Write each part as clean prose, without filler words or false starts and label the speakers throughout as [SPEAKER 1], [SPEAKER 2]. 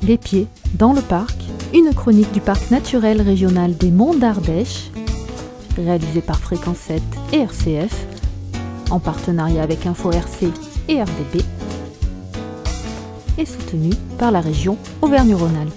[SPEAKER 1] Les pieds dans le parc, une chronique du parc naturel régional des Monts d'Ardèche, réalisée par Fréquence 7 et RCF, en partenariat avec InfoRC et RDP, et soutenue par la région Auvergne-Rhône-Alpes.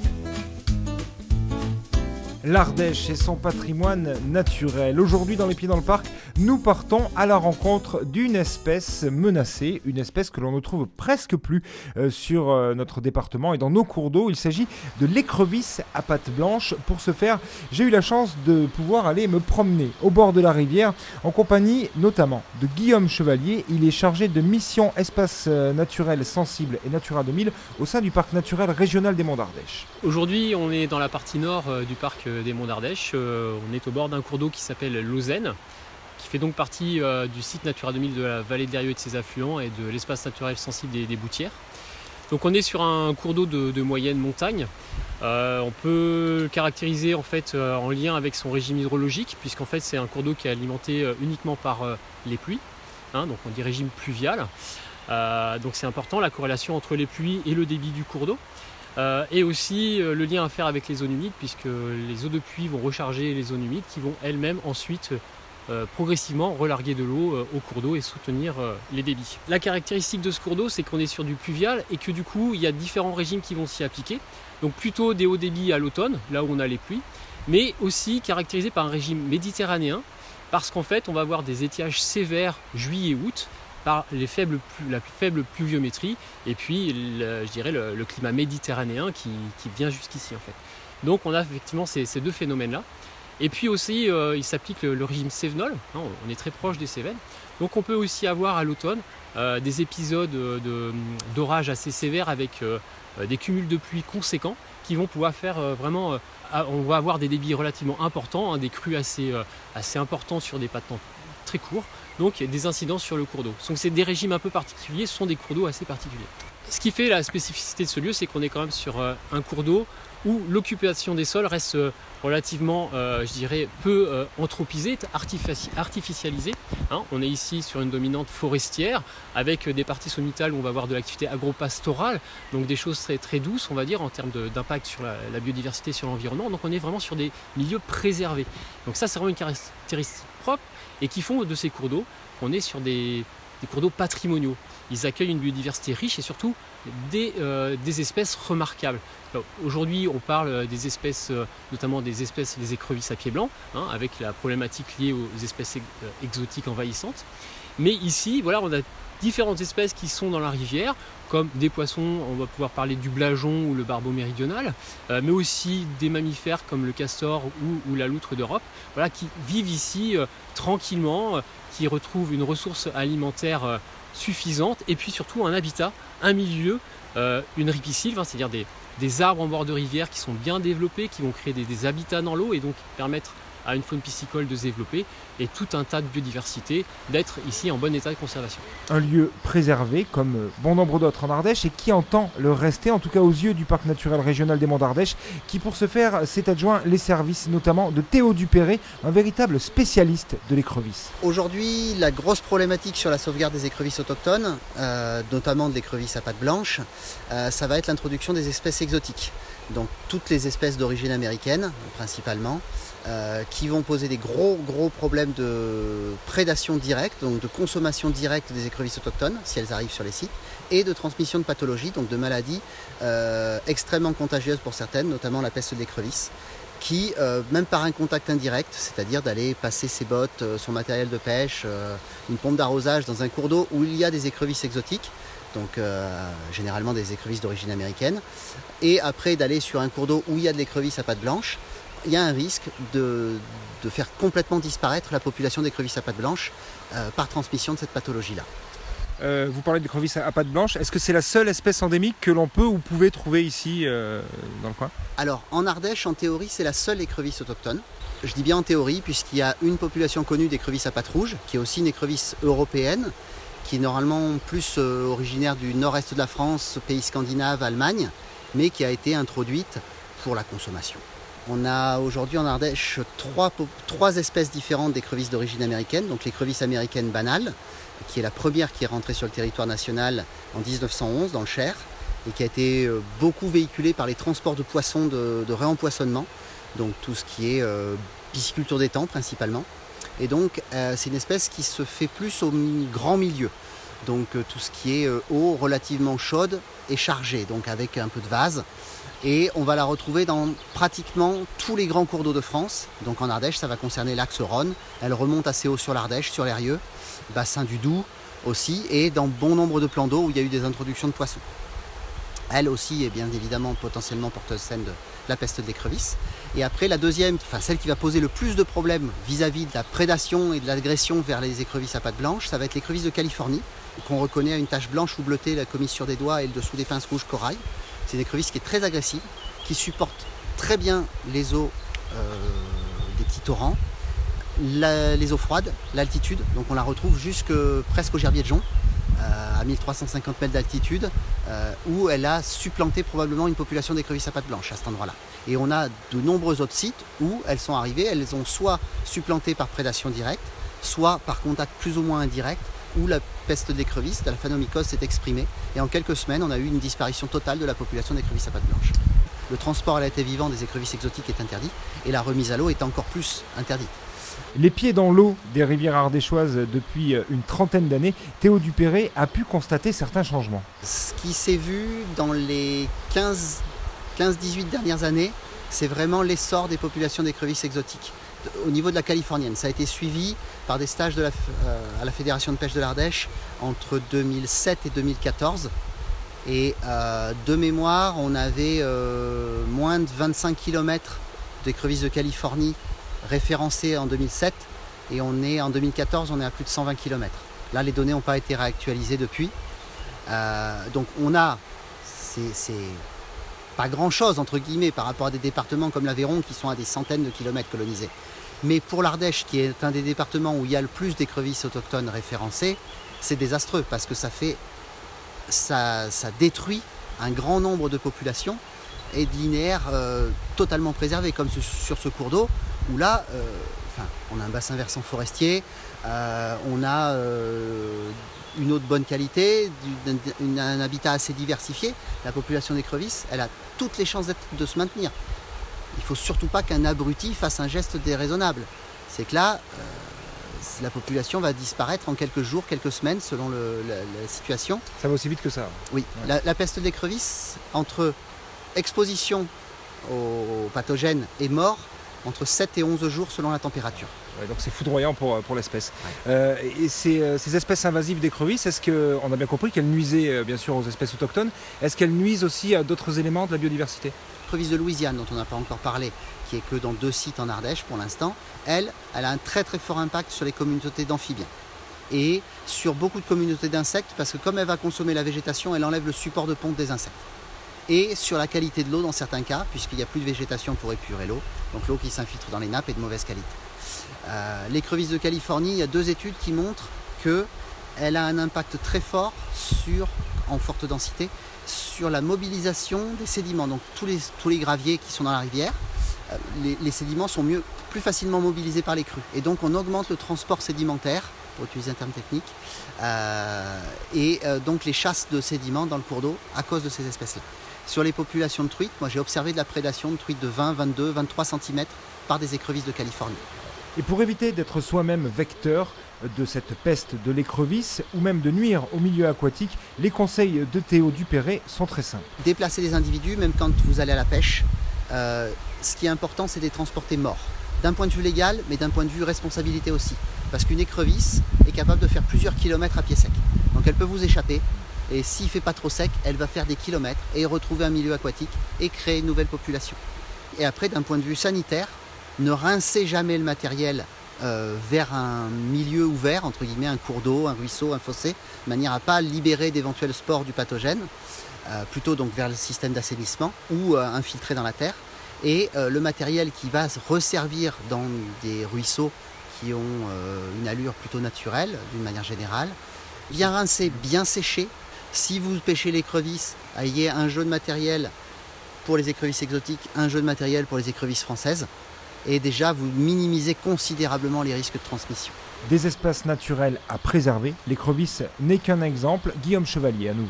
[SPEAKER 2] L'Ardèche et son patrimoine naturel. Aujourd'hui, dans Les Pieds dans le Parc, nous partons à la rencontre d'une espèce menacée, une espèce que l'on ne trouve presque plus sur notre département et dans nos cours d'eau. Il s'agit de l'écrevisse à pattes blanches. Pour ce faire, j'ai eu la chance de pouvoir aller me promener au bord de la rivière en compagnie notamment de Guillaume Chevalier. Il est chargé de mission espace naturel sensible et Natura 2000 au sein du parc naturel régional des Monts d'Ardèche.
[SPEAKER 3] Aujourd'hui, on est dans la partie nord du parc des Monts d'Ardèche. On est au bord d'un cours d'eau qui s'appelle l'Auzène, qui fait donc partie du site Natura 2000 de la vallée de l'Erieux et de ses affluents et de l'espace naturel sensible des Boutières. Donc on est sur un cours d'eau de moyenne montagne. On peut le caractériser en fait en lien avec son régime hydrologique, puisqu'en fait c'est un cours d'eau qui est alimenté uniquement par les pluies, donc on dit régime pluvial. Donc c'est important la corrélation entre les pluies et le débit du cours d'eau. Et aussi le lien à faire avec les zones humides, puisque les eaux de pluie vont recharger les zones humides qui vont elles-mêmes ensuite progressivement relarguer de l'eau au cours d'eau et soutenir les débits. La caractéristique de ce cours d'eau, c'est qu'on est sur du pluvial et que du coup il y a différents régimes qui vont s'y appliquer. Donc plutôt des hauts débits à l'automne, là où on a les pluies, mais aussi caractérisé par un régime méditerranéen, parce qu'en fait on va avoir des étiages sévères juillet-août, par la faible pluviométrie et puis le climat méditerranéen qui vient jusqu'ici en fait. Donc on a effectivement ces deux phénomènes-là. Et puis aussi il s'applique le régime cévenol, on est très proche des Cévennes. Donc on peut aussi avoir à l'automne des épisodes d'orage assez sévères avec des cumuls de pluie conséquents qui vont pouvoir faire vraiment... on va avoir des débits relativement importants, des crues assez importants sur des pas de temps très courts. Donc des incidences sur le cours d'eau. Donc c'est des régimes un peu particuliers, ce sont des cours d'eau assez particuliers. Ce qui fait la spécificité de ce lieu, c'est qu'on est quand même sur un cours d'eau où l'occupation des sols reste relativement, peu anthropisée, artificialisée. On est ici sur une dominante forestière avec des parties sommitales où on va avoir de l'activité agro-pastorale, donc des choses très, très douces, on va dire, en termes d'impact sur la biodiversité, sur l'environnement. Donc on est vraiment sur des milieux préservés. Donc ça, c'est vraiment une caractéristique propre et qui font de ces cours d'eau qu'on est sur des cours d'eau patrimoniaux. Ils accueillent une biodiversité riche et surtout des espèces remarquables. Aujourd'hui, on parle des espèces, notamment des écrevisses à pieds blancs, avec la problématique liée aux espèces exotiques envahissantes. Mais ici, voilà, on a différentes espèces qui sont dans la rivière, comme des poissons, on va pouvoir parler du blajon ou le barbeau méridional, mais aussi des mammifères comme le castor ou la loutre d'Europe, voilà, qui vivent ici tranquillement, qui retrouvent une ressource alimentaire suffisante et puis surtout un habitat, un milieu, une ripisylve, c'est-à-dire des arbres en bord de rivière qui sont bien développés, qui vont créer des habitats dans l'eau et donc permettre à une faune piscicole de se développer et tout un tas de biodiversité d'être ici en bon état de conservation.
[SPEAKER 2] Un lieu préservé comme bon nombre d'autres en Ardèche et qui entend le rester, en tout cas aux yeux du parc naturel régional des Monts d'Ardèche, qui pour ce faire s'est adjoint les services notamment de Théo Dupéré, un véritable spécialiste de l'écrevisse.
[SPEAKER 4] Aujourd'hui, la grosse problématique sur la sauvegarde des écrevisses autochtones, notamment de l'écrevisse à pattes blanches, ça va être l'introduction des espèces exotiques. Donc toutes les espèces d'origine américaine principalement, qui vont poser des gros problèmes de prédation directe, donc de consommation directe des écrevisses autochtones si elles arrivent sur les sites, et de transmission de pathologies, donc de maladies extrêmement contagieuses pour certaines, notamment la peste de l'écrevisse, qui, même par un contact indirect, c'est-à-dire d'aller passer ses bottes, son matériel de pêche, une pompe d'arrosage dans un cours d'eau où il y a des écrevisses exotiques, donc généralement des écrevisses d'origine américaine, et après d'aller sur un cours d'eau où il y a de l'écrevisse à pattes blanches, il y a un risque de faire complètement disparaître la population d'écrevisses à pattes blanches par transmission de cette pathologie-là.
[SPEAKER 2] Vous parlez d'écrevisse à pattes blanches, est-ce que c'est la seule espèce endémique que l'on peut ou pouvait trouver ici dans le coin ?
[SPEAKER 4] Alors en Ardèche, en théorie, c'est la seule écrevisse autochtone. Je dis bien en théorie, puisqu'il y a une population connue d'écrevisses à pattes rouges, qui est aussi une écrevisse européenne, qui est normalement plus originaire du nord-est de la France, pays scandinaves, Allemagne, mais qui a été introduite pour la consommation. On a aujourd'hui en Ardèche trois espèces différentes d'écrevisses d'origine américaine. Donc l'écrevisse américaine banale, qui est la première qui est rentrée sur le territoire national en 1911 dans le Cher, et qui a été beaucoup véhiculé par les transports de poissons de réempoisonnement, donc tout ce qui est pisciculture d'étang principalement. Et donc c'est une espèce qui se fait plus au grand milieu, donc tout ce qui est eau relativement chaude et chargée, donc avec un peu de vase. Et on va la retrouver dans pratiquement tous les grands cours d'eau de France. Donc en Ardèche, ça va concerner l'axe Rhône. Elle remonte assez haut sur l'Ardèche, sur l'Eyrieux, bassin du Doubs aussi, et dans bon nombre de plans d'eau où il y a eu des introductions de poissons. Elle aussi est bien évidemment potentiellement porteuse saine de la peste de l'écrevisse. Et après, la deuxième, celle qui va poser le plus de problèmes vis-à-vis de la prédation et de l'agression vers les écrevisses à pattes blanches, ça va être l'écrevisse de Californie, qu'on reconnaît à une tache blanche ou bleutée, la commissure des doigts et le dessous des pinces rouges corail. C'est une écrevisse qui est très agressive, qui supporte très bien les eaux des petits torrents, les eaux froides, l'altitude. Donc on la retrouve presque au Gerbier de Jonc, à 1350 mètres d'altitude, où elle a supplanté probablement une population d'écrevisses à pattes blanches à cet endroit-là. Et on a de nombreux autres sites où elles sont arrivées, elles ont soit supplanté par prédation directe, soit par contact plus ou moins indirect, où la peste de l'écrevisse, la phanomycose, s'est exprimée. Et en quelques semaines, on a eu une disparition totale de la population d'écrevisses à pattes blanches. Le transport à l'état vivant des écrevisses exotiques est interdit, et la remise à l'eau est encore plus interdite.
[SPEAKER 2] Les pieds dans l'eau des rivières ardéchoises depuis une trentaine d'années, Théo Dupéré a pu constater certains changements.
[SPEAKER 4] Ce qui s'est vu dans les 15-18 dernières années, c'est vraiment l'essor des populations d'écrevisses exotiques. Au niveau de la californienne, ça a été suivi par des stages à la Fédération de pêche de l'Ardèche entre 2007 et 2014. Et de mémoire, on avait moins de 25 km d'écrevisses de Californie référencées en 2007. Et en 2014, on est à plus de 120 km. Là, les données n'ont pas été réactualisées depuis. Donc on a, c'est pas grand-chose entre guillemets par rapport à des départements comme l'Aveyron qui sont à des centaines de kilomètres colonisés. Mais pour l'Ardèche, qui est un des départements où il y a le plus d'écrevisses autochtones référencées, c'est désastreux parce que ça détruit un grand nombre de populations et de linéaires totalement préservés, comme sur ce cours d'eau, où là, on a un bassin versant forestier, on a une eau de bonne qualité, un habitat assez diversifié. La population d'écrevisses, elle a toutes les chances de se maintenir. Il ne faut surtout pas qu'un abruti fasse un geste déraisonnable. C'est que là, la population va disparaître en quelques jours, quelques semaines, selon la situation.
[SPEAKER 2] Ça va aussi vite que ça.
[SPEAKER 4] Oui, ouais. La peste d'écrevisse, entre exposition aux pathogènes et mort, entre 7 et 11 jours selon la température.
[SPEAKER 2] Ouais, donc c'est foudroyant pour l'espèce. Ouais. Et ces espèces invasives d'écrevisses, est-ce qu'on a bien compris qu'elles nuisaient bien sûr aux espèces autochtones, est-ce qu'elles nuisent aussi à d'autres éléments de la biodiversité ?
[SPEAKER 4] L'écrevisse de Louisiane, dont on n'a pas encore parlé, qui est que dans 2 sites en Ardèche pour l'instant, elle a un très très fort impact sur les communautés d'amphibiens et sur beaucoup de communautés d'insectes, parce que comme elle va consommer la végétation, elle enlève le support de ponte des insectes. Et sur la qualité de l'eau dans certains cas, puisqu'il n'y a plus de végétation pour épurer l'eau, donc l'eau qui s'infiltre dans les nappes est de mauvaise qualité. L'écrevisse de Californie, il y a 2 études qui montrent qu'elle a un impact très fort en forte densité, sur la mobilisation des sédiments. Donc tous les graviers qui sont dans la rivière, les sédiments sont plus facilement mobilisés par les crues. Et donc on augmente le transport sédimentaire, pour utiliser un terme technique, donc les chasses de sédiments dans le cours d'eau à cause de ces espèces-là. Sur les populations de truites, moi j'ai observé de la prédation de truites de 20, 22, 23 cm par des écrevisses de Californie.
[SPEAKER 2] Et pour éviter d'être soi-même vecteur de cette peste de l'écrevisse ou même de nuire au milieu aquatique, les conseils de Théo Dupéré sont très simples.
[SPEAKER 4] Déplacer les individus, même quand vous allez à la pêche, ce qui est important, c'est de les transporter morts. D'un point de vue légal, mais d'un point de vue responsabilité aussi. Parce qu'une écrevisse est capable de faire plusieurs kilomètres à pied sec. Donc elle peut vous échapper, et s'il ne fait pas trop sec, elle va faire des kilomètres et retrouver un milieu aquatique et créer une nouvelle population. Et après, d'un point de vue sanitaire, ne rincez jamais le matériel vers un milieu ouvert, entre guillemets, un cours d'eau, un ruisseau, un fossé, de manière à ne pas libérer d'éventuels spores du pathogène, plutôt donc vers le système d'assainissement ou infiltré dans la terre. Et le matériel qui va se resservir dans des ruisseaux qui ont une allure plutôt naturelle, d'une manière générale, bien rincé, bien séché. Si vous pêchez l'écrevisse, ayez un jeu de matériel pour les écrevisses exotiques, un jeu de matériel pour les écrevisses françaises. Et déjà, vous minimisez considérablement les risques de transmission.
[SPEAKER 2] Des espaces naturels à préserver, l'écrevisse n'est qu'un exemple. Guillaume Chevalier à nouveau.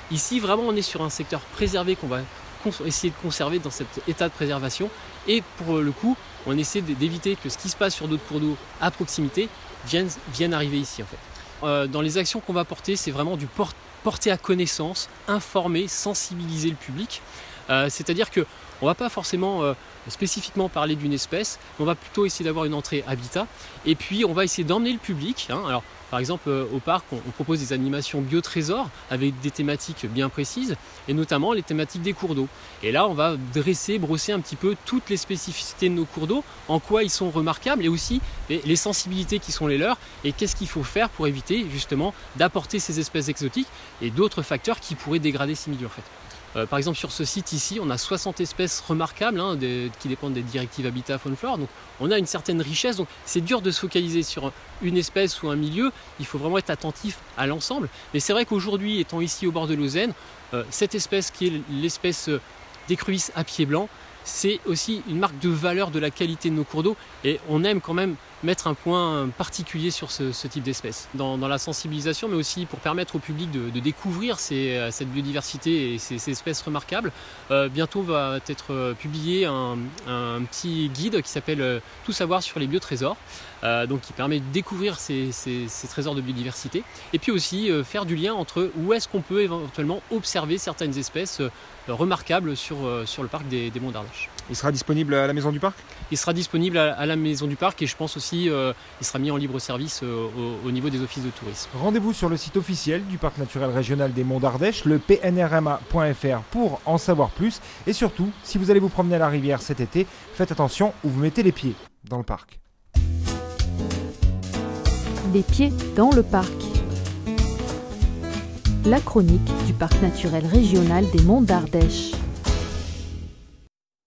[SPEAKER 3] Ici, vraiment, on est sur un secteur préservé qu'on va essayer de conserver dans cet état de préservation. Et pour le coup, on essaie d'éviter que ce qui se passe sur d'autres cours d'eau à proximité vienne arriver ici en fait. Dans les actions qu'on va porter, c'est vraiment du porter à connaissance, informer, sensibiliser le public. C'est-à-dire qu'on ne va pas forcément spécifiquement parler d'une espèce, mais on va plutôt essayer d'avoir une entrée habitat. Et puis on va essayer d'emmener le public. Alors, par exemple, au parc, on propose des animations biotrésors avec des thématiques bien précises, et notamment les thématiques des cours d'eau. Et là, on va brosser un petit peu toutes les spécificités de nos cours d'eau, en quoi ils sont remarquables, et aussi les sensibilités qui sont les leurs, et qu'est-ce qu'il faut faire pour éviter justement d'apporter ces espèces exotiques et d'autres facteurs qui pourraient dégrader ces milieux en fait. Par exemple, sur ce site ici, on a 60 espèces remarquables qui dépendent des directives Habitat Faune Flore. Donc, on a une certaine richesse. Donc, c'est dur de se focaliser sur une espèce ou un milieu. Il faut vraiment être attentif à l'ensemble. Mais c'est vrai qu'aujourd'hui, étant ici au bord de l'Auzène, cette espèce qui est l'espèce d'écrevisse à pied blanc, c'est aussi une marque de valeur de la qualité de nos cours d'eau. Et on aime quand même mettre un point particulier sur ce type d'espèce dans la sensibilisation, mais aussi pour permettre au public de découvrir cette biodiversité et ces espèces remarquables. Bientôt va être publié un petit guide qui s'appelle Tout savoir sur les biotrésors, donc qui permet de découvrir ces trésors de biodiversité, et puis aussi faire du lien entre où est-ce qu'on peut éventuellement observer certaines espèces remarquables sur le parc des Monts d'Ardèche.
[SPEAKER 2] Il sera disponible à la Maison du Parc ?
[SPEAKER 3] Il sera disponible à la Maison du Parc, et je pense aussi il sera mis en libre service au niveau des offices de tourisme.
[SPEAKER 2] Rendez-vous sur le site officiel du Parc naturel régional des Monts d'Ardèche, le pnrma.fr, pour en savoir plus. Et surtout, si vous allez vous promener à la rivière cet été, faites attention où vous mettez les pieds dans le parc.
[SPEAKER 1] Les pieds dans le parc. La chronique du Parc naturel régional des Monts d'Ardèche.